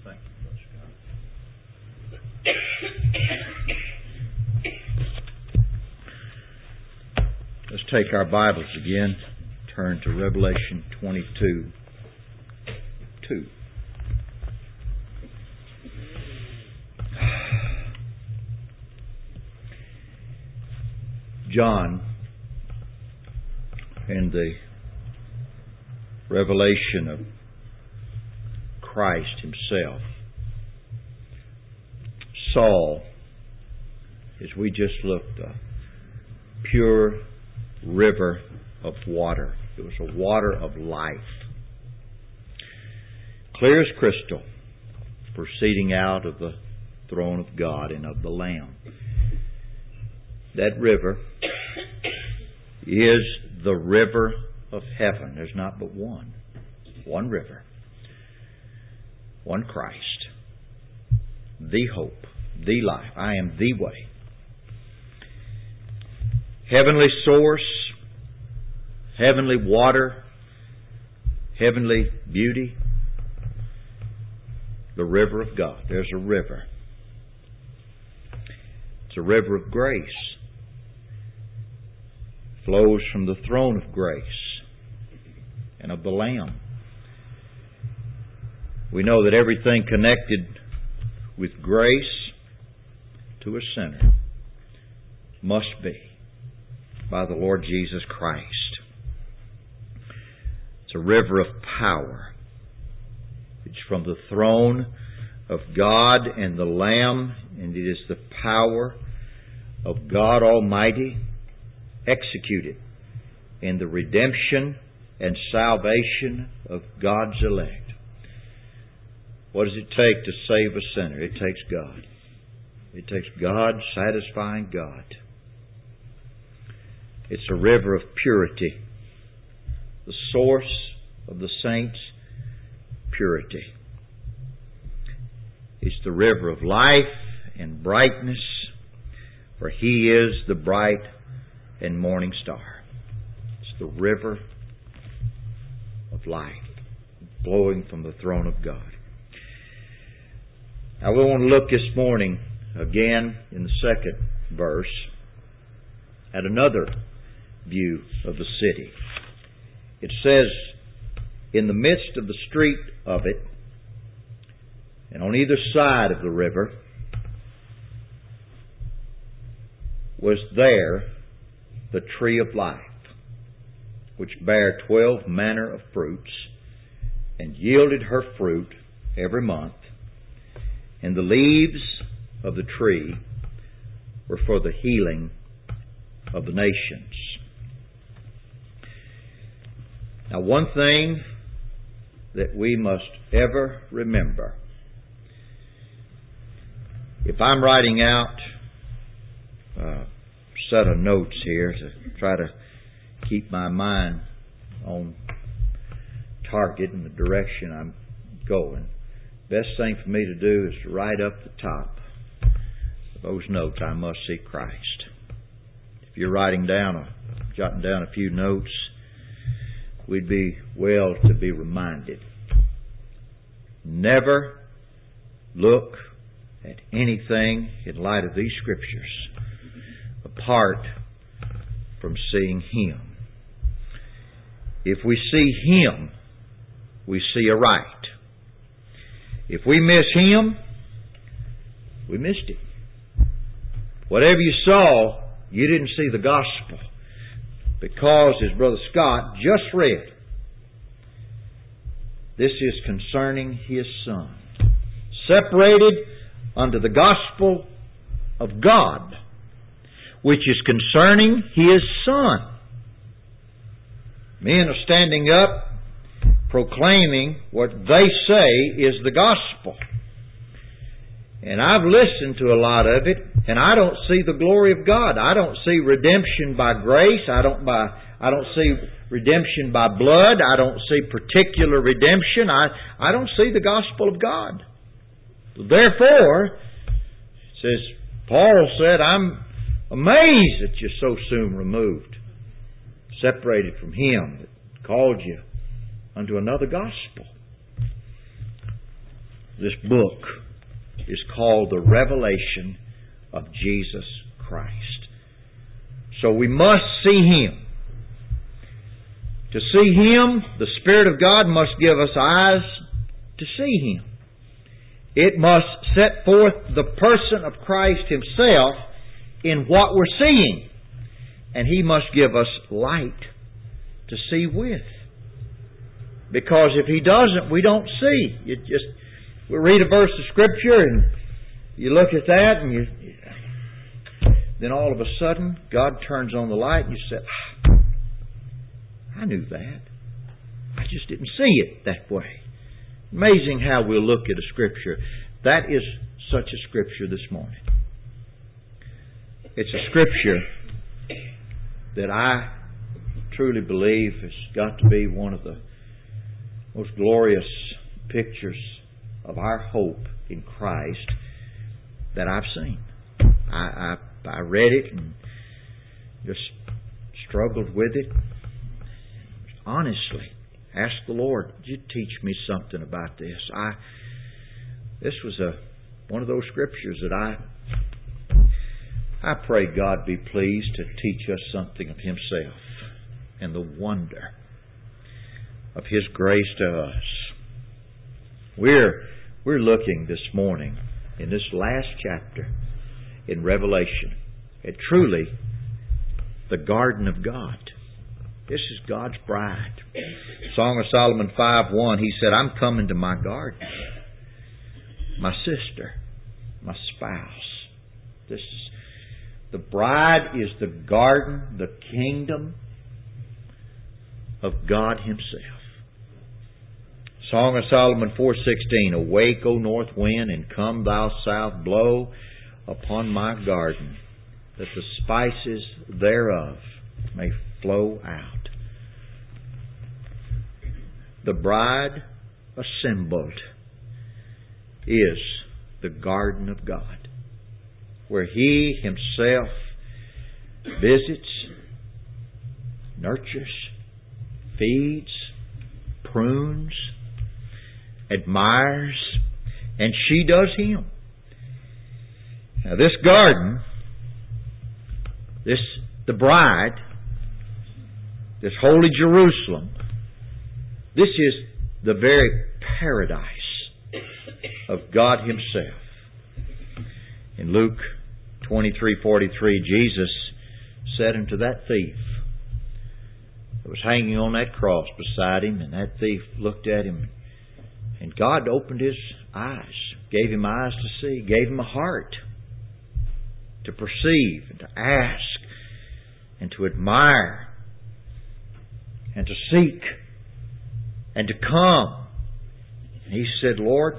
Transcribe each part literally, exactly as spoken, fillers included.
Thank you, Brother Scott. Let's take our Bibles again. Turn to Revelation twenty-two. two. John, in the revelation of Christ Himself, saw, as we just looked, a pure river of water. It was a water of life, clear as crystal, proceeding out of the throne of God and of the Lamb. That river is the river of heaven. There's not but one. One river. One Christ. The hope. The life. I am the way. Heavenly source. Heavenly water. Heavenly beauty. The river of God. There's a river. It's a river of grace. Flows from the throne of grace and of the Lamb. We know that everything connected with grace to a sinner must be by the Lord Jesus Christ. It's a river of power. It's from the throne of God and the Lamb, and it is the power of God Almighty executed in the redemption and salvation of God's elect. What does it take to save a sinner? It takes God. It takes God satisfying God. It's a river of purity, the source of the saints' purity. It's the river of life and brightness, for He is the bright and morning star. It's the river of life flowing from the throne of God. Now we want to look this morning again in the second verse at another view of the city. It says, in the midst of the street of it, and on either side of the river, was there the tree of life, which bare twelve manner of fruits, and yielded her fruit every month. And the leaves of the tree were for the healing of the nations. Now, one thing that we must ever remember, if I'm writing out uh, set of notes here to try to keep my mind on target in the direction I'm going, best thing for me to do is to write up the top of those notes. I must see Christ. If you're writing down, a, jotting down a few notes, we'd be well to be reminded. Never look at anything in light of these Scriptures apart from seeing Him. If we see Him, we see aright. If we miss Him, we missed Him. Whatever you saw, you didn't see the gospel. Because, as Brother Scott just read, this is concerning His Son. Separated unto the gospel of God, which is concerning His Son. Men are standing up proclaiming what they say is the gospel. And I've listened to a lot of it, and I don't see the glory of God. I don't see redemption by grace. I don't by I don't see redemption by blood. I don't see particular redemption. I, I don't see the gospel of God. Therefore, it says, Paul said, I'm amazed that you're so soon removed, separated from Him that called you unto another gospel. this book is called the Revelation of Jesus Christ. So we must see Him. To see Him, the Spirit of God must give us eyes to see Him. It must set forth the person of Christ Himself in what we're seeing. And He must give us light to see with. Because if He doesn't, we don't see. You just we read a verse of Scripture and you look at that and you then all of a sudden God turns on the light and you say, ah, I knew that. I just didn't see it that way. Amazing how we'll look at a Scripture. That is such a Scripture this morning. It's a Scripture that I truly believe has got to be one of the most glorious pictures of our hope in Christ that I've seen. I, I, I read it and just struggled with it. Honestly, asked the Lord, "Would you teach me something about this?" I this was a one of those scriptures that I I pray God be pleased to teach us something of Himself and the wonder of His grace to us. We're we're looking this morning in this last chapter in Revelation at truly the garden of God. This is God's bride. Song of Solomon five one, he said, I'm coming to my garden. My sister, my spouse. This is the bride is the garden, the kingdom of God Himself. Song of Solomon four sixteen, awake, O north wind, and come thou south, blow upon my garden, that the spices thereof may flow out. The bride assembled is the garden of God, where He Himself visits, nurtures, feeds, prunes, admires, and she does Him. Now this garden, this the bride, this holy Jerusalem, this is the very paradise of God Himself. In Luke twenty-three forty-three, Jesus said unto that thief that was hanging on that cross beside Him, and that thief looked at Him, and God opened his eyes, gave him eyes to see, gave him a heart to perceive and to ask and to admire and to seek and to come. And he said, Lord,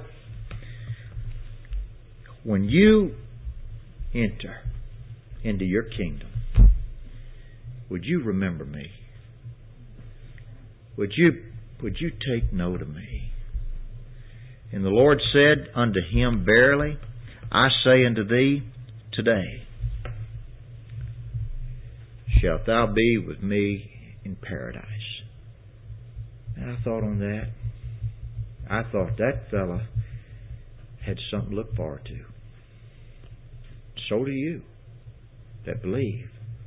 when you enter into your kingdom, would you remember me? Would you, would you take note of me? And the Lord said unto him, verily, I say unto thee, today shalt thou be with me in paradise. And I thought on that. I thought that fella had something to look forward to. So do you that believe.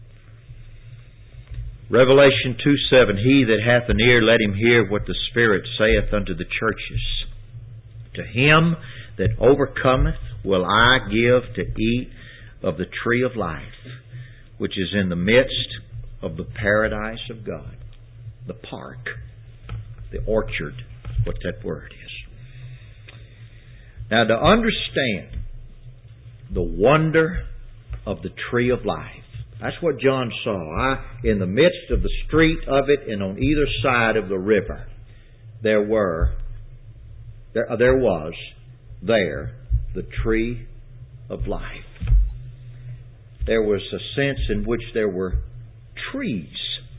Revelation two seven, he that hath an ear, let him hear what the Spirit saith unto the churches. To him that overcometh will I give to eat of the tree of life, which is in the midst of the paradise of God. The park, the orchard, what that word is. Now, to understand the wonder of the tree of life, that's what John saw. I, in the midst of the street of it and on either side of the river, there were, there, there was, there, the tree of life. There was a sense in which there were trees,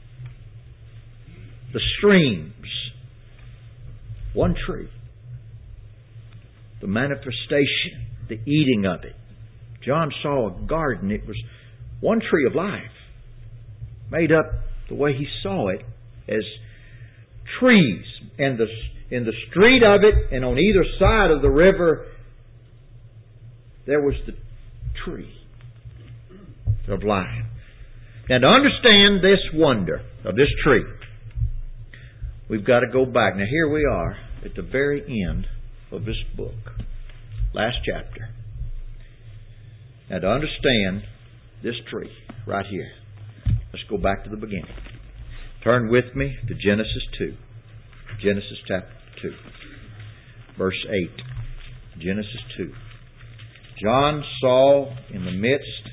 the streams, one tree, the manifestation, the eating of it. John saw a garden. It was one tree of life, made up the way he saw it as trees, and the in the street of it, and on either side of the river, there was the tree of life. Now, to understand this wonder of this tree, we've got to go back. Now, here we are at the very end of this book. Last chapter. Now, to understand this tree right here, let's go back to the beginning. Turn with me to Genesis two. Genesis chapter two. Verse eight. Genesis two. John saw in the midst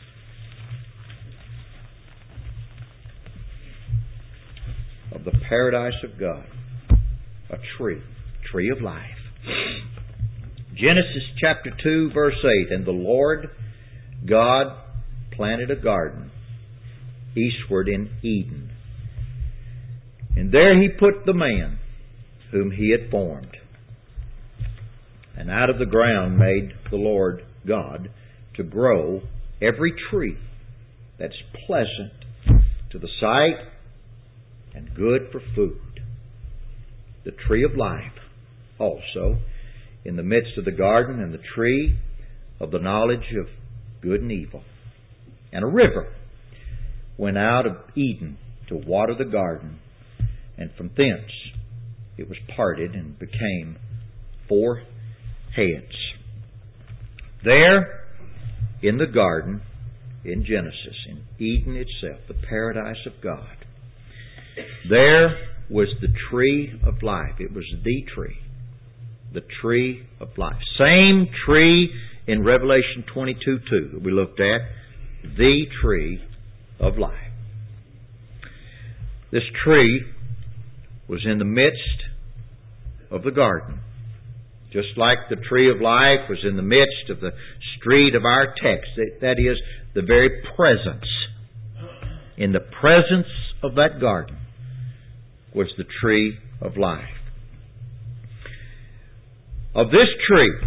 of the paradise of God a tree, tree of life. Genesis chapter two, verse eight. And the Lord God planted a garden eastward in Eden. And there He put the man whom He had formed. And out of the ground made the Lord God to grow every tree that's pleasant to the sight and good for food. The tree of life also in the midst of the garden, and the tree of the knowledge of good and evil. And a river went out of Eden to water the garden, and from thence it was parted and became four heads. There in the garden, in Genesis, in Eden itself, the paradise of God, there was the tree of life. It was the tree. The tree of life. Same tree in Revelation twenty-two two that we looked at. The tree of life. This tree was in the midst of the garden. Just like the tree of life was in the midst of the street of our text. That is, the very presence. In the presence of that garden was the tree of life. Of this tree,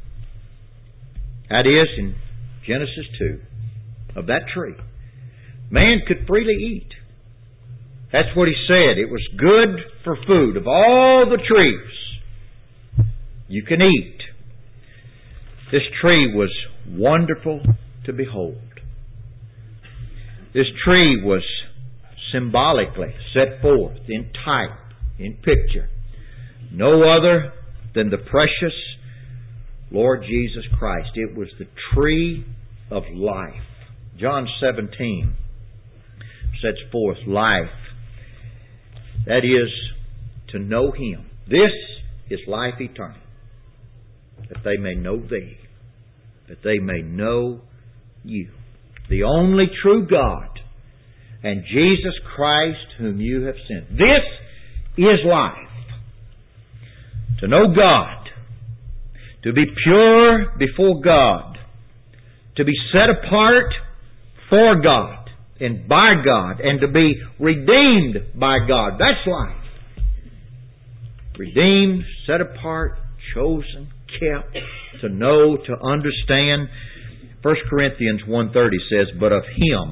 that is in Genesis two, of that tree, man could freely eat. That's what He said. It was good for food. Of all the trees you can eat, this tree was wonderful to behold. This tree was symbolically set forth in type, in picture. No other than the precious Lord Jesus Christ. It was the tree of life. John seventeen sets forth life. That is, to know Him. This is life eternal. That they may know Thee. That they may know You. The only true God. And Jesus Christ whom You have sent. This is life. To know God. To be pure before God. To be set apart for God and by God. And to be redeemed by God. That's life. Redeemed, set apart, chosen, kept, to know, to understand. First Corinthians one thirty says, but of Him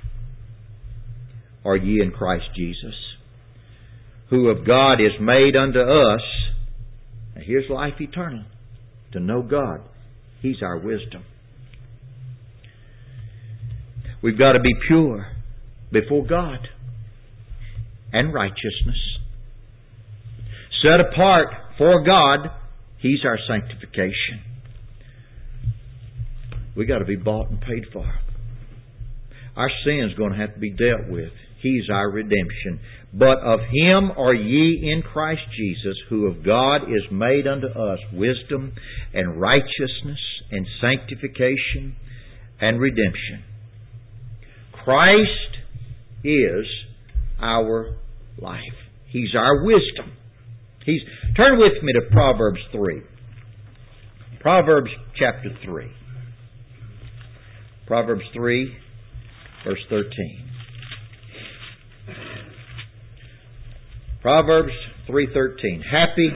are ye in Christ Jesus, who of God is made unto us. Now here's life eternal. To know God. He's our wisdom. We've got to be pure before God and righteousness. Set apart for God. He's our sanctification. We've got to be bought and paid for. Our sin's going to have to be dealt with. He's our redemption. But of Him are ye in Christ Jesus, who of God is made unto us wisdom and righteousness and sanctification and redemption. Christ is our life. He's our wisdom. He's, turn with me to Proverbs three. Proverbs chapter three. Proverbs three, verse thirteen. Proverbs three thirteen. Happy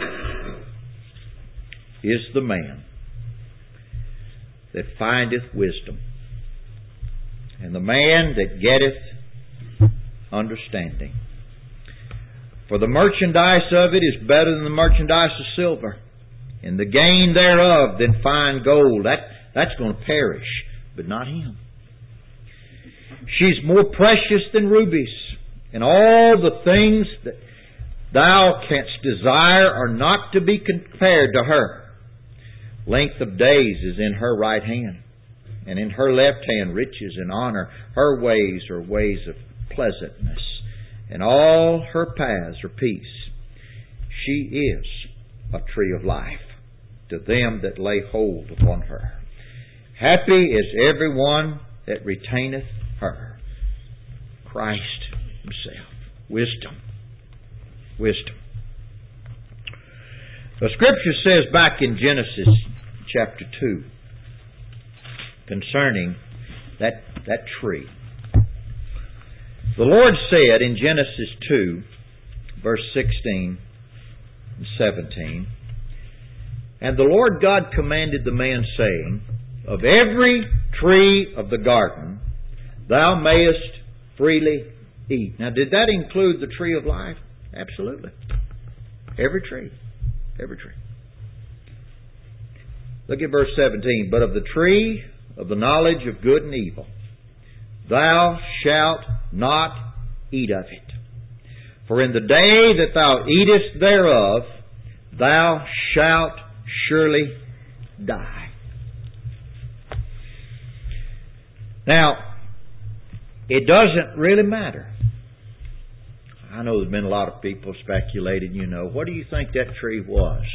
is the man that findeth wisdom, and the man that getteth understanding. For the merchandise of it is better than the merchandise of silver, and the gain thereof than fine gold. That, that's going to perish, but not him. She's more precious than rubies, and all the things that thou canst desire are not to be compared to her. Length of days is in her right hand, and in her left hand riches and honor. Her ways are ways of pleasantness, and all her paths are peace. She is a tree of life to them that lay hold upon her. Happy is every one that retaineth her. Christ Himself. Wisdom. Wisdom. The Scripture says back in Genesis chapter two concerning that, that tree. The Lord said in Genesis two, verse sixteen and seventeen, And the Lord God commanded the man, saying, Of every tree of the garden thou mayest freely eat. Now, did that include the tree of life? Absolutely. Every tree. Every tree. Look at verse seventeen. But of the tree of the knowledge of good and evil, thou shalt not eat of it. For in the day that thou eatest thereof, thou shalt surely die. Now, it doesn't really matter. I know there's been a lot of people speculating, you know, what do you think that tree was?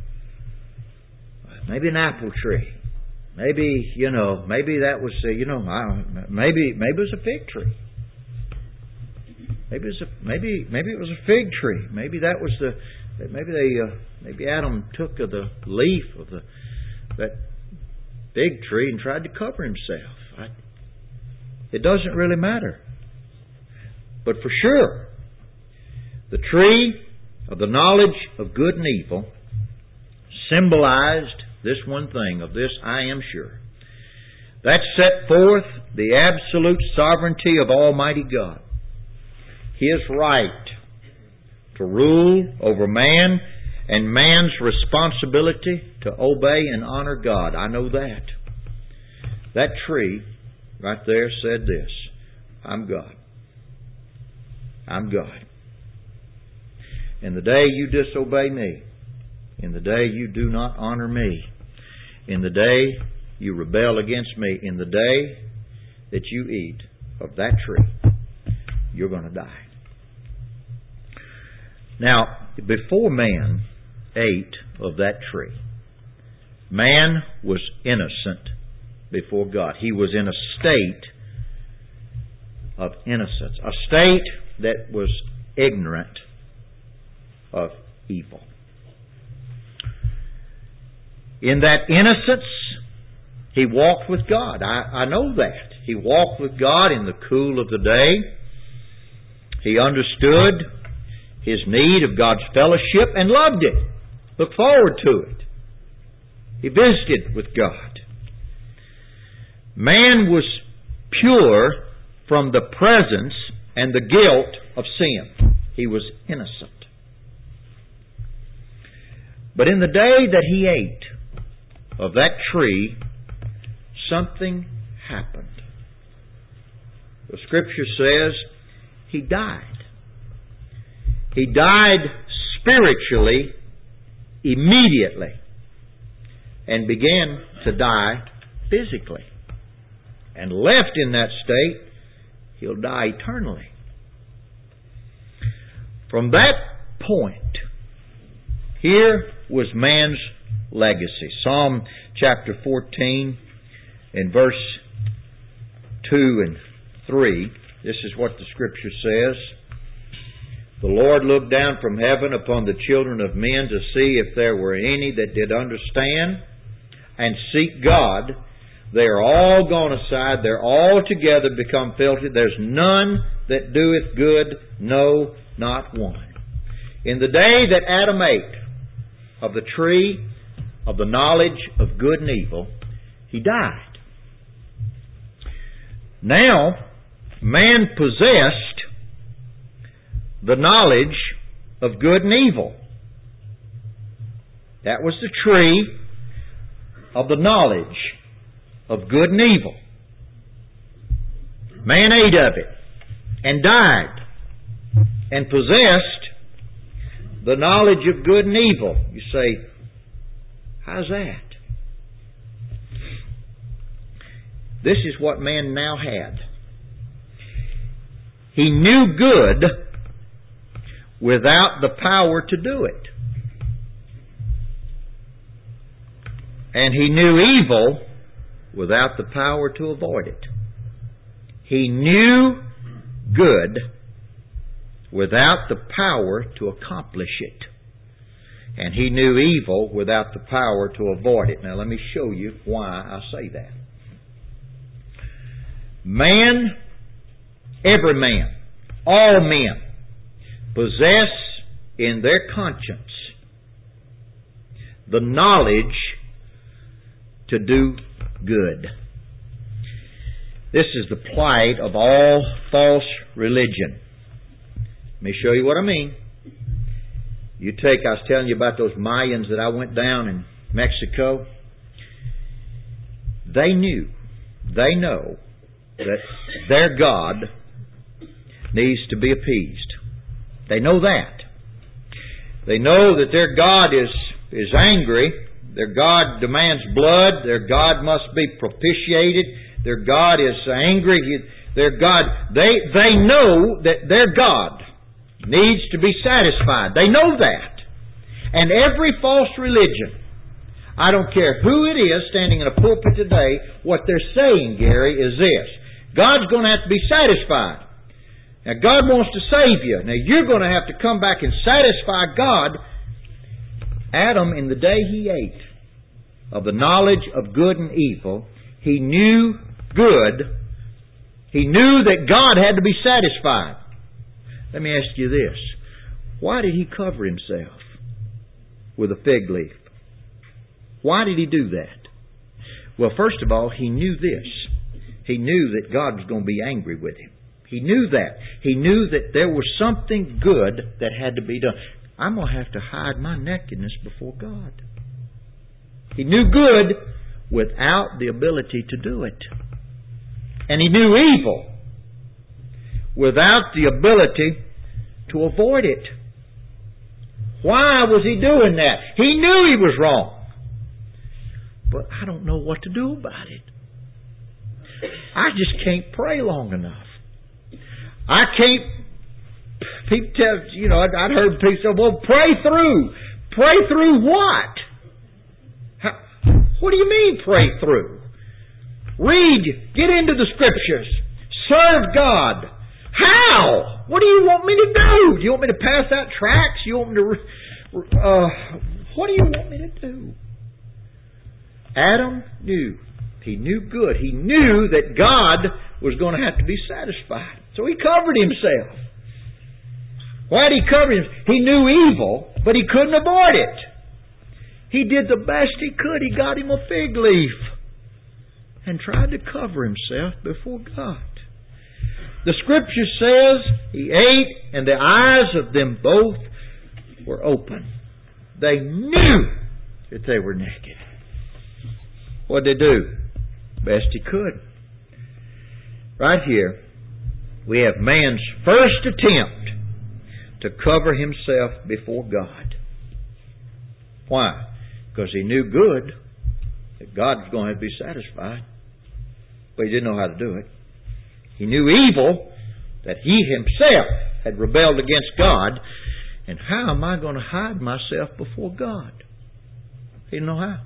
Maybe an apple tree. Maybe, you know, maybe that was, uh, you know, maybe maybe it was a fig tree. Maybe it was a, maybe maybe it was a fig tree. Maybe that was the maybe they uh, maybe Adam took of the leaf of the that fig tree and tried to cover himself. I, it doesn't really matter. But for sure, the tree of the knowledge of good and evil symbolized this one thing. Of this I am sure. That set forth the absolute sovereignty of Almighty God. His right to rule over man and man's responsibility to obey and honor God. I know that. That tree right there said this, I'm God. I'm God. In the day you disobey me, in the day you do not honor me, in the day you rebel against me, in the day that you eat of that tree, you're going to die. Now, before man ate of that tree, man was innocent before God. He was in a state of innocence, a state that was ignorant of evil. In that innocence, he walked with God. I, I know that. He walked with God in the cool of the day. He understood his need of God's fellowship and loved it. Looked forward to it. He visited with God. Man was pure from the presence and the guilt of sin. He was innocent. But in the day that he ate of that tree, something happened. The Scripture says he died. He died spiritually immediately and began to die physically. And left in that state, he'll die eternally. From that point, here was man's legacy. Psalm chapter fourteen and verse two and three. This is what the Scripture says. The Lord looked down from heaven upon the children of men to see if there were any that did understand and seek God. They are all gone aside. They're all together become filthy. There's none that doeth good, no, not one. In the day that Adam ate of the tree of the knowledge of good and evil, he died. Now, man possessed the knowledge of good and evil. That was the tree of the knowledge of good and evil. Man ate of it and died and possessed the knowledge of good and evil. You say, how's that? This is what man now had. He knew good without the power to do it. And he knew evil without the power to avoid it. He knew good without the power to accomplish it. And he knew evil without the power to avoid it. Now let me show you why I say that. Man, every man, all men, possess in their conscience the knowledge to do good. This is the plight of all false religion. Let me show you what I mean. You take, I was telling you about those Mayans that I went down in Mexico. They knew, they know that their God needs to be appeased. They know that. They know that their God is, is angry. Their God demands blood. Their God must be propitiated. Their God is angry. Their God, they, they know that their God needs to be satisfied. They know that. And every false religion, I don't care who it is standing in a pulpit today, what they're saying, Gary, is this. God's going to have to be satisfied. Now, God wants to save you. Now, you're going to have to come back and satisfy God. Adam, in the day he ate of the knowledge of good and evil, he knew good. He knew that God had to be satisfied. Let me ask you this. Why did he cover himself with a fig leaf? Why did he do that? Well, first of all, he knew this. He knew that God was going to be angry with him. He knew that. He knew that there was something good that had to be done. I'm going to have to hide my nakedness before God. He knew good without the ability to do it. And he knew evil without the ability to avoid it. Why was he doing that? He knew he was wrong. But I don't know what to do about it. I just can't pray long enough. I can't. People tell, you know, I'd heard people say, well, pray through. Pray through what? How, what do you mean pray through? Read. Get into the Scriptures. Serve God. How? What do you want me to do? Do you want me to pass out tracts? You want me to... Uh, what do you want me to do? Adam knew. He knew good. He knew that God was going to have to be satisfied. So he covered himself. Why did he cover himself? He knew evil, but he couldn't avoid it. He did the best he could. He got him a fig leaf and tried to cover himself before God. The Scripture says he ate and the eyes of them both were open. They knew that they were naked. What did they do? Best he could. Right here, we have man's first attempt to cover himself before God. Why? Because he knew good, that God was going to, have to be satisfied, but he didn't know how to do it. He knew evil, that he himself had rebelled against God, and how am I going to hide myself before God? He didn't know how.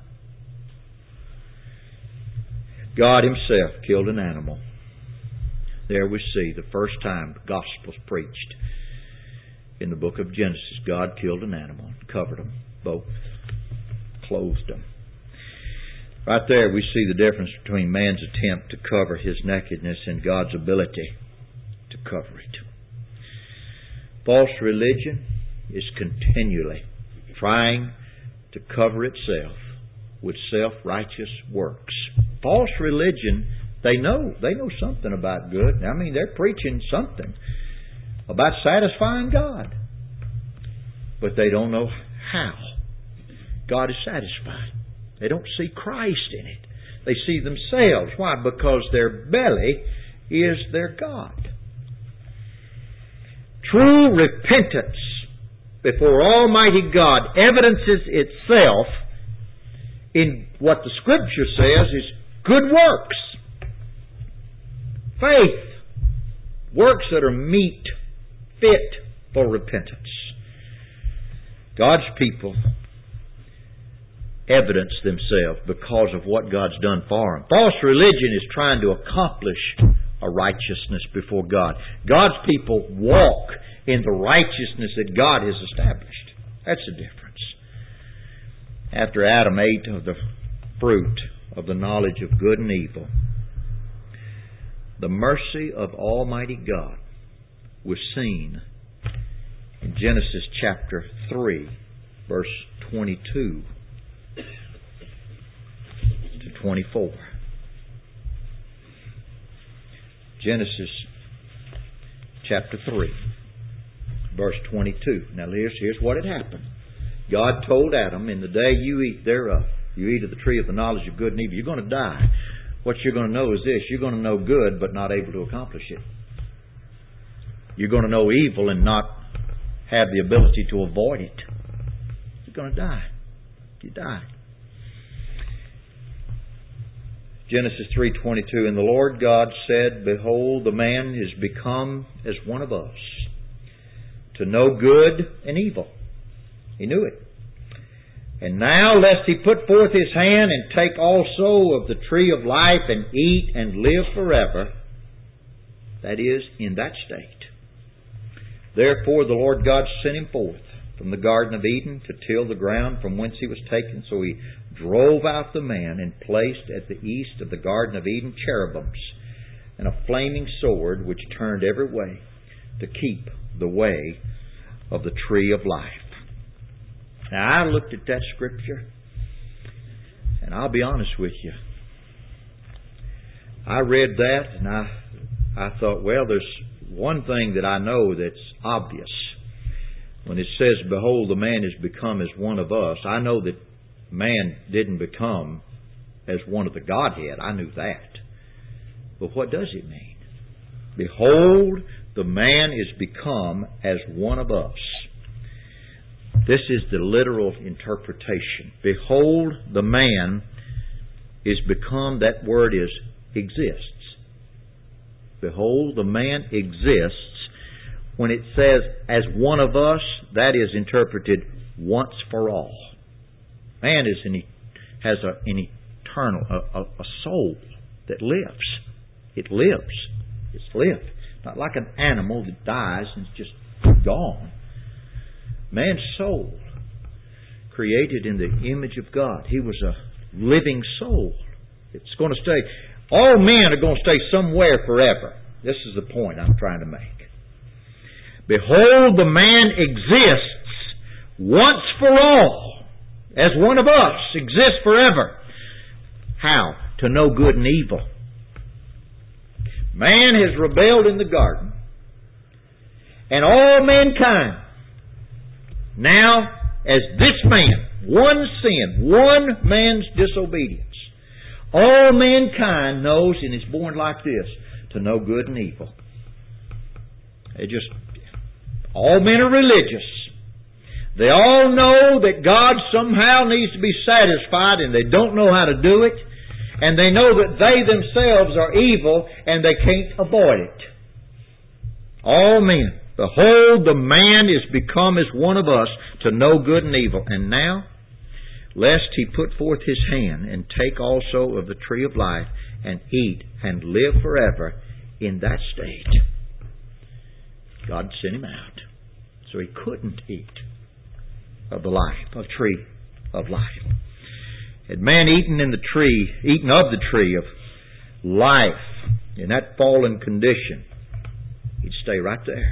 God himself killed an animal. There we see the first time the gospel's preached. In the book of Genesis, God killed an animal and covered them both, clothed them. Right there we see the difference between man's attempt to cover his nakedness and God's ability to cover it. False religion is continually trying to cover itself with self-righteous works. False religion, they know. They know something about good. I mean, they're preaching something about satisfying God. but they don't know how God is satisfied. They don't see Christ in it. They see themselves. Why? Because their belly is their God. True repentance before Almighty God evidences itself in what the Scripture says is good works. Faith. Works that are meet, fit for repentance. God's people evidence themselves because of what God's done for them. False religion is trying to accomplish a righteousness before God. God's people walk in the righteousness that God has established. That's the difference. After Adam ate of the fruit of the knowledge of good and evil, the mercy of Almighty God was seen in Genesis chapter three, verse twenty-two to twenty-four. Genesis chapter three, verse twenty-two. Now here's, here's what had happened. God told Adam, in the day you eat thereof, you eat of the tree of the knowledge of good and evil, you're going to die. What you're going to know is this: you're going to know good but not able to accomplish it. You're going to know evil and not have the ability to avoid it. You're going to die. You die. Genesis three twenty-two, and the Lord God said, behold, the man is become as one of us, to know good and evil. He knew it. And now, lest he put forth his hand and take also of the tree of life and eat and live forever, that is, in that state. Therefore the Lord God sent him forth from the Garden of Eden to till the ground from whence he was taken. So he drove out the man and placed at the east of the Garden of Eden cherubims and a flaming sword which turned every way to keep the way of the tree of life. Now, I looked at that scripture, and I'll be honest with you. I read that, and I, I thought, well, there's one thing that I know that's obvious. When it says, behold, the man is become as one of us, I know that man didn't become as one of the Godhead. I knew that. But what does it mean? Behold, the man is become as one of us. This is the literal interpretation. Behold, the man is become, that word is exists. Behold, the man exists. When it says, as one of us, that is interpreted once for all. Man is an, has a, an eternal, a, a, a soul that lives. It lives. It's lived. Not like an animal that dies and is just gone. Man's soul, created in the image of God. He was a living soul. It's going to stay. All men are going to stay somewhere forever. This is the point I'm trying to make. Behold, the man exists once for all, as one of us, exists forever. How? To know good and evil. Man has rebelled in the garden, and all mankind, now, as this man, one sin, one man's disobedience, all mankind knows and is born like this, to know good and evil. They just, all men are religious. They all know that God somehow needs to be satisfied, and they don't know how to do it. And they know that they themselves are evil, and they can't avoid it. All men. Behold, the man is become as one of us, to know good and evil. And now, lest he put forth his hand and take also of the tree of life and eat and live forever in that state. God sent him out. So he couldn't eat of the life, of tree of life. Had man eaten in the tree, eaten of the tree of life in that fallen condition, he'd stay right there.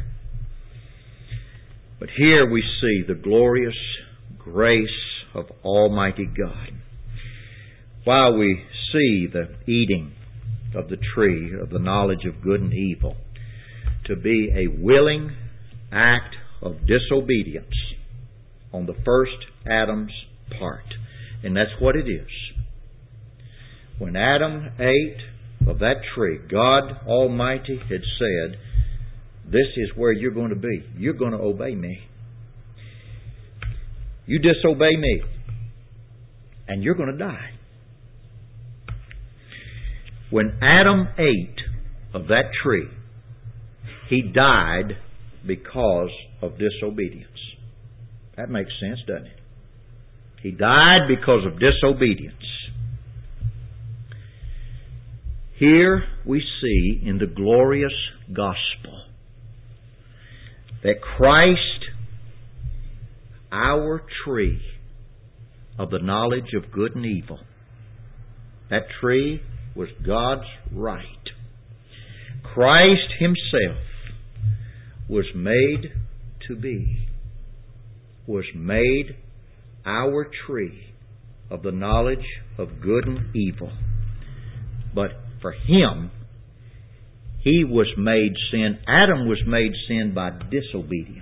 But here we see the glorious grace of Almighty God. While we see the eating of the tree of the knowledge of good and evil to be a willing act of disobedience on the first Adam's part. And that's what it is. When Adam ate of that tree, God Almighty had said, this is where you're going to be. You're going to obey me. You disobey me, and you're going to die. When Adam ate of that tree, he died because of disobedience. That makes sense, doesn't it? He died because of disobedience. Here we see in the glorious gospel that Christ, our tree of the knowledge of good and evil, that tree was God's right. Christ Himself was made to be, was made our tree of the knowledge of good and evil. But for Him, He was made sin. Adam was made sin by disobedience.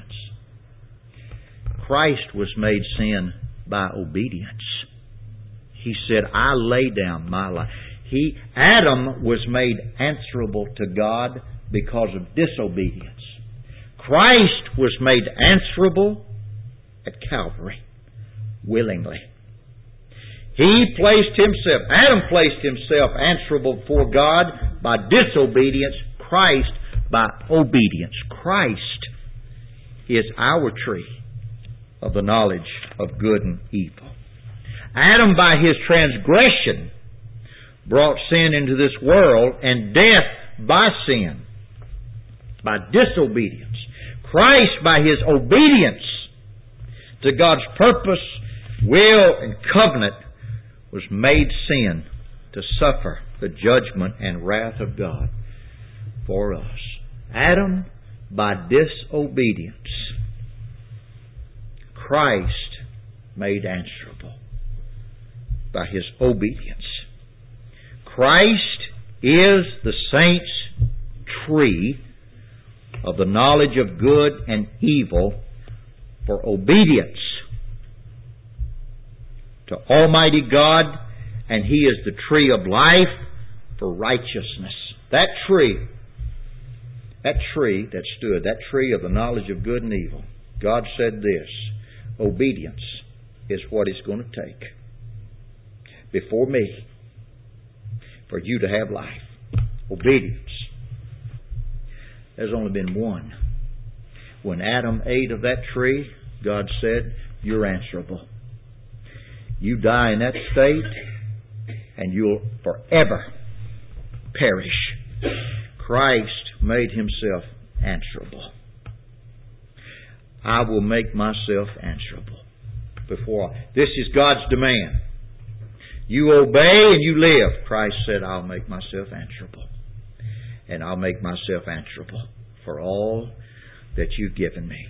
Christ was made sin by obedience. He said, I lay down my life. He, Adam was made answerable to God because of disobedience. Christ was made answerable at Calvary willingly. He placed himself, Adam placed himself answerable before God by disobedience, Christ by obedience. Christ is our tree of the knowledge of good and evil. Adam, by his transgression, brought sin into this world, and death by sin, by disobedience. Christ, by His obedience to God's purpose, will, and covenant, was made sin to suffer the judgment and wrath of God for us. Adam, by disobedience, Christ made answerable by His obedience. Christ is the saint's tree of the knowledge of good and evil for obedience to Almighty God, and He is the tree of life for righteousness. That tree, that tree that stood, that tree of the knowledge of good and evil, God said this, obedience is what it's going to take before me for you to have life. Obedience. There's only been one. When Adam ate of that tree, God said, you're answerable. You die in that state, and you'll forever perish. Christ made Himself answerable. I will make myself answerable before I. This is God's demand. You obey and you live. Christ said, I'll make myself answerable. And I'll make myself answerable for all that you've given me.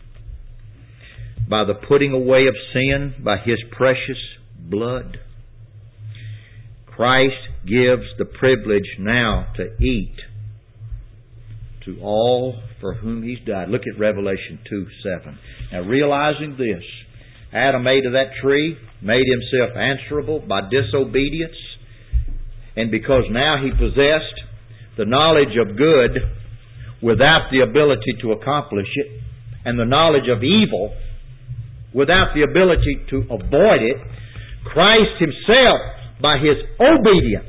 By the putting away of sin, by His precious blood, Christ gives the privilege now to eat to all for whom He's died. Look at Revelation two seven. Now, realizing this, Adam ate of that tree, made himself answerable by disobedience, and because now he possessed the knowledge of good without the ability to accomplish it, and the knowledge of evil without the ability to avoid it, Christ Himself, by His obedience,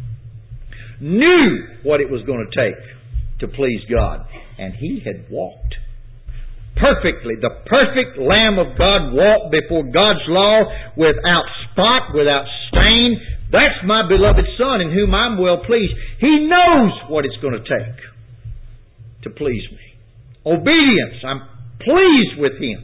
knew what it was going to take to please God. And He had walked perfectly. The perfect Lamb of God walked before God's law without spot, without stain. That's my beloved Son in whom I'm well pleased. He knows what it's going to take to please me. Obedience. I'm pleased with Him.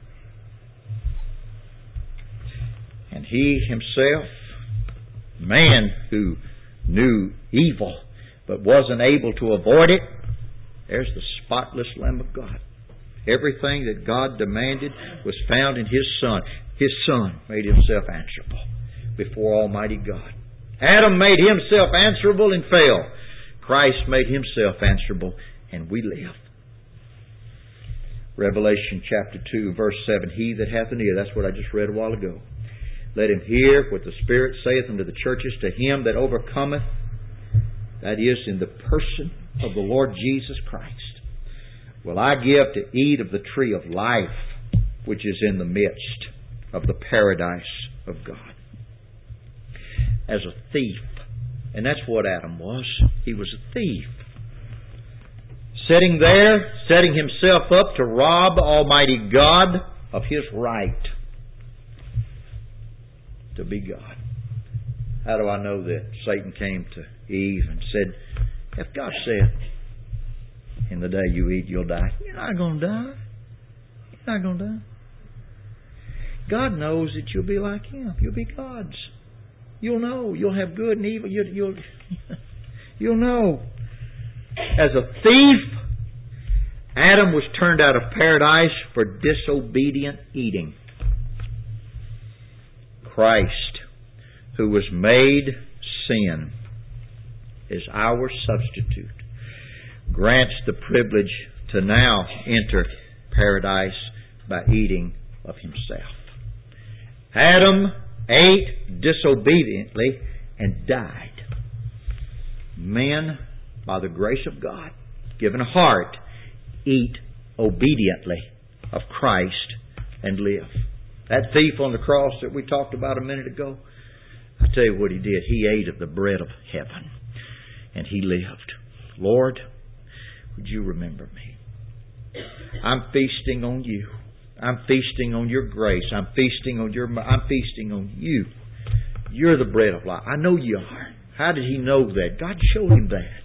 And He Himself, man who knew evil but wasn't able to avoid it, there's the spotless Lamb of God. Everything that God demanded was found in His Son. His Son made Himself answerable before Almighty God. Adam made himself answerable and fell. Christ made Himself answerable, and we live. Revelation chapter two, verse seven. He that hath an ear, that's what I just read a while ago. Let him hear what the Spirit saith unto the churches. To him that overcometh, that is, in the person of the Lord Jesus Christ, will I give to eat of the tree of life, which is in the midst of the paradise of God. As a thief. And that's what Adam was. He was a thief. Sitting there, setting himself up to rob Almighty God of His right to be God. How do I know that? Satan came to Eve and said, "If God said, in the day you eat, you'll die." You're not going to die. You're not going to die. God knows that you'll be like Him. You'll be God's. You'll know. You'll have good and evil. You'll, you'll, you'll know. As a thief, Adam was turned out of paradise for disobedient eating. Christ, who was made sin, is our substitute, grants the privilege to now enter paradise by eating of Himself. Adam ate disobediently and died. Men, by the grace of God, given a heart, eat obediently of Christ and live. That thief on the cross that we talked about a minute ago, I tell you what he did. He ate of the bread of heaven and he lived. Lord, would you remember me? I'm feasting on you. I'm feasting on your grace. I'm feasting on your. I'm feasting on you. You're the bread of life. I know you are. How did he know that? God showed him that.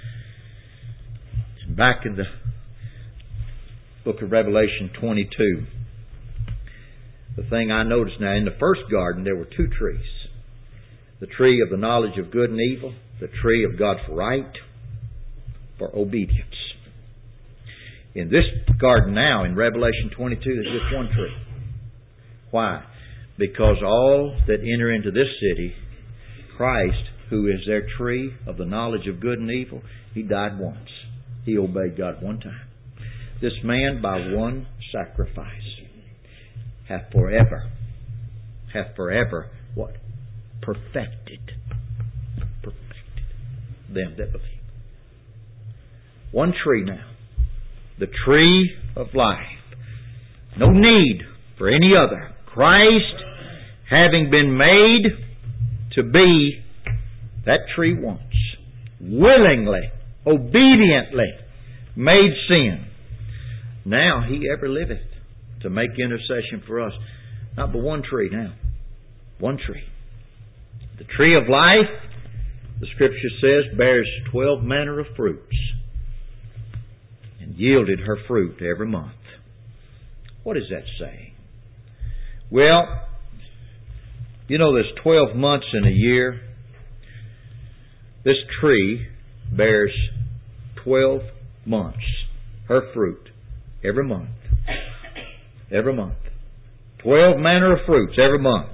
Back in the book of Revelation twenty-two, the thing I noticed now, in the first garden there were two trees. The tree of the knowledge of good and evil, the tree of God's right for obedience. In this garden now, in Revelation twenty-two, there's just one tree. Why? Because all that enter into this city, Christ, who is their tree of the knowledge of good and evil, He died once. He obeyed God one time. This man, by one sacrifice, hath forever, hath forever, what? Perfected. Perfected them that believe. One tree now. The tree of life. No need for any other. Christ, having been made to be that tree once, willingly, obediently made sin. Now He ever liveth to make intercession for us. Not but one tree now. One tree. The tree of life, the Scripture says, bears twelve manner of fruits, and yielded her fruit every month. What is that saying? Well, you know there's twelve months in a year. This tree bears twelve months. Her fruit every month. Every month. Twelve manner of fruits every month.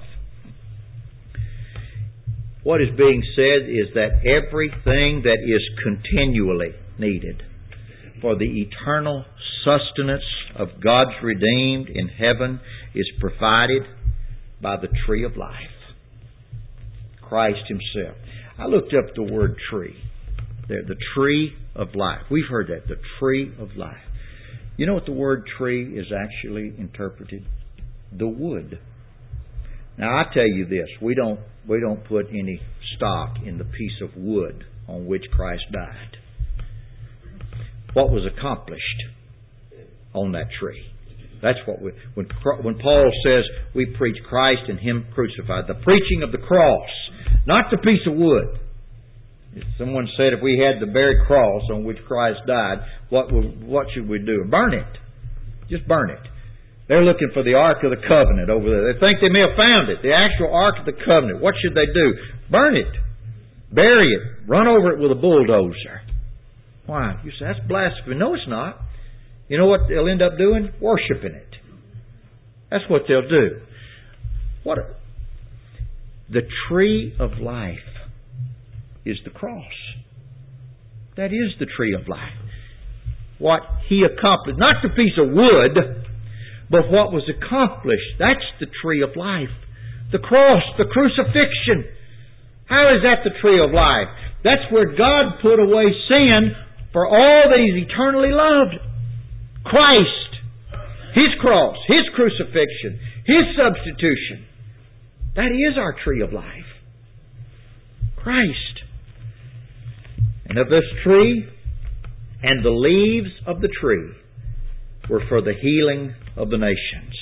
What is being said is that everything that is continually needed for the eternal sustenance of God's redeemed in heaven is provided by the tree of life. Christ Himself. I looked up the word tree. There, the tree of life. We've heard that. The tree of life. You know what the word tree is actually interpreted? The wood. Now I tell you this, we don't we don't put any stock in the piece of wood on which Christ died. What was accomplished on that tree? That's what we when when Paul says we preach Christ and Him crucified, the preaching of the cross, not the piece of wood. If someone said if we had the very cross on which Christ died, what would, what should we do? Burn it. Just burn it. They're looking for the Ark of the Covenant over there. They think they may have found it. The actual Ark of the Covenant. What should they do? Burn it. Bury it. Run over it with a bulldozer. Why? You say, that's blasphemy. No, it's not. You know what they'll end up doing? Worshipping it. That's what they'll do. What? A, the tree of life is the cross. That is the tree of life. what He accomplished. Not the piece of wood, but what was accomplished. That's the tree of life. The cross, the crucifixion. How is that the tree of life? That's where God put away sin for all that He's eternally loved. Christ, His cross, His crucifixion, His substitution. That is our tree of life. Christ. And of this tree, and the leaves of the tree were for the healing of the nations.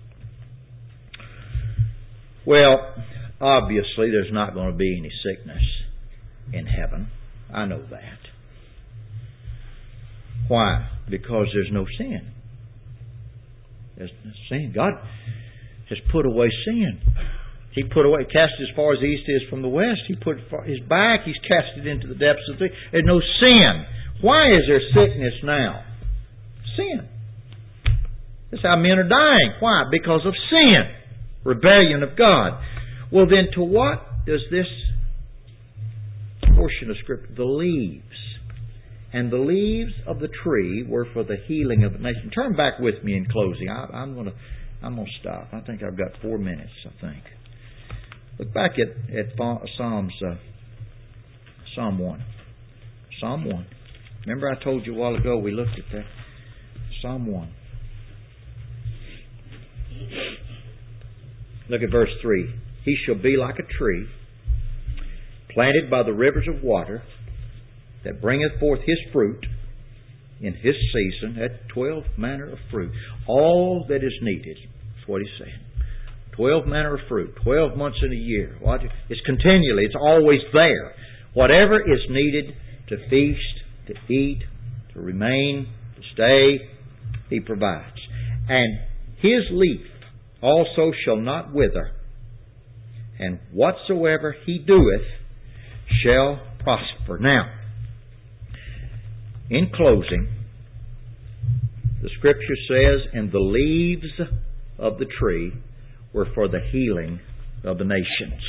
Well, obviously there's not going to be any sickness in heaven. I know that. Why? Because there's no sin. There's no sin. God has put away sin. He put away, cast it as far as the east is from the west. He put His back, He's cast it into the depths of the sea. There's no sin. Why is there sickness now? Sin. That's how men are dying. Why? Because of sin. Rebellion of God. Well then, to what does this portion of Scripture, the leaves, and the leaves of the tree were for the healing of the nation. Turn back with me in closing. I, I'm going to I'm going to stop. I think I've got four minutes, I think. Look back at, at Psalms, uh, Psalm one. Psalm one. Remember I told you a while ago we looked at that? Psalm one. Look at verse three. He shall be like a tree planted by the rivers of water that bringeth forth his fruit in his season. That twelve manner of fruit. All that is needed. That's what he's saying. Twelve manner of fruit. Twelve months in a year. What? It's continually. It's always there. Whatever is needed to feast, to eat, to remain, to stay, He provides. And His leaf also shall not wither, and whatsoever He doeth shall prosper. Now, in closing, the Scripture says, and the leaves of the tree were for the healing of the nations.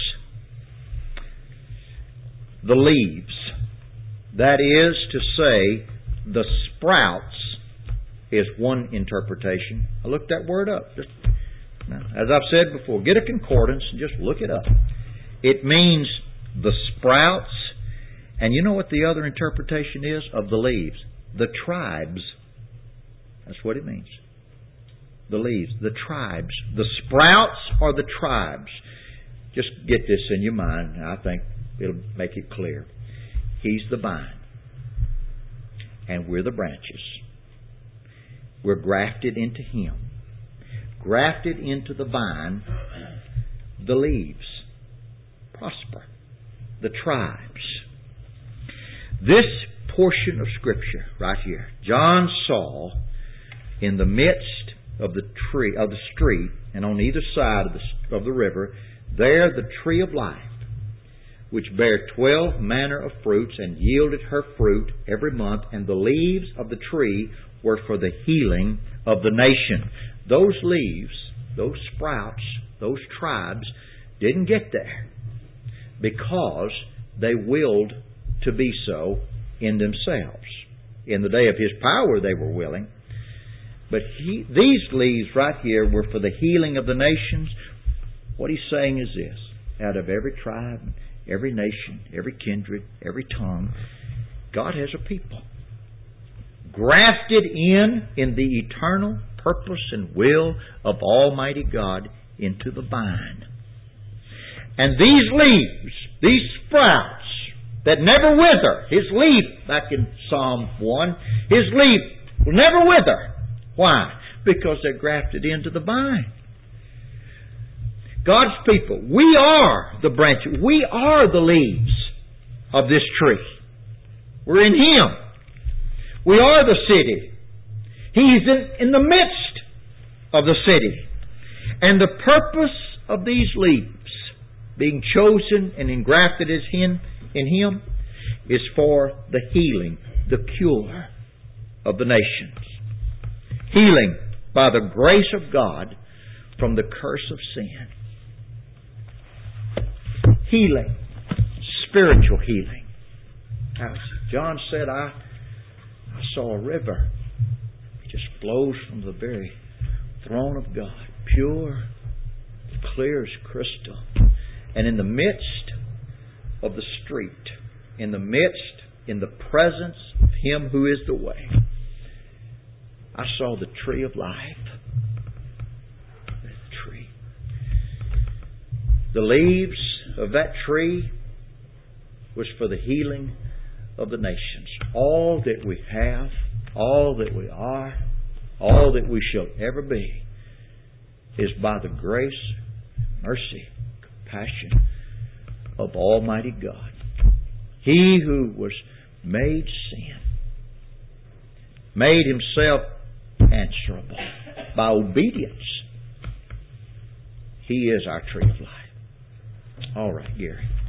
The leaves, that is to say, the sprouts, is one interpretation. I looked that word up. Just, now, as I've said before, get a concordance and just look it up. It means the sprouts, and you know what the other interpretation is of the leaves? The tribes. That's what it means. The leaves, the tribes. The sprouts are the tribes. Just get this in your mind. I think it'll make it clear. He's the vine, and we're the branches. We're grafted into Him. Grafted into the vine, the leaves prosper. The tribes. This portion of Scripture right here, John saw in the midst of the tree of the street, and on either side of the of the river, there the tree of life, which bare twelve manner of fruits, and yielded her fruit every month, and the leaves of the tree were for the healing of the nation. Those leaves, those sprouts, those tribes didn't get there because they willed to be so in themselves. In the day of His power they were willing. But he, these leaves right here were for the healing of the nations. What He's saying is this: out of every tribe, every nation, every kindred, every tongue, God has a people grafted in in the eternal purpose and will of Almighty God into the vine. And these leaves, these sprouts that never wither, His leaf, back in Psalm one, His leaf will never wither. Why? Because they're grafted into the vine. God's people, we are the branches. We are the leaves of this tree. We're in Him. We are the city. He's in, in the midst of the city. And the purpose of these leaves being chosen and engrafted as him, in Him is for the healing, the cure of the nations. Healing by the grace of God from the curse of sin. Healing. Spiritual healing. As John said, I, I saw a river flows from the very throne of God, pure, clear as crystal. And in the midst of the street, in the midst, in the presence of Him who is the way, I saw the tree of life. That tree. The leaves of that tree was for the healing of the nations. All that we have, all that we are, all that we shall ever be is by the grace, mercy, compassion of Almighty God. He who was made sin, made Himself answerable by obedience. He is our tree of life. All right, Gary.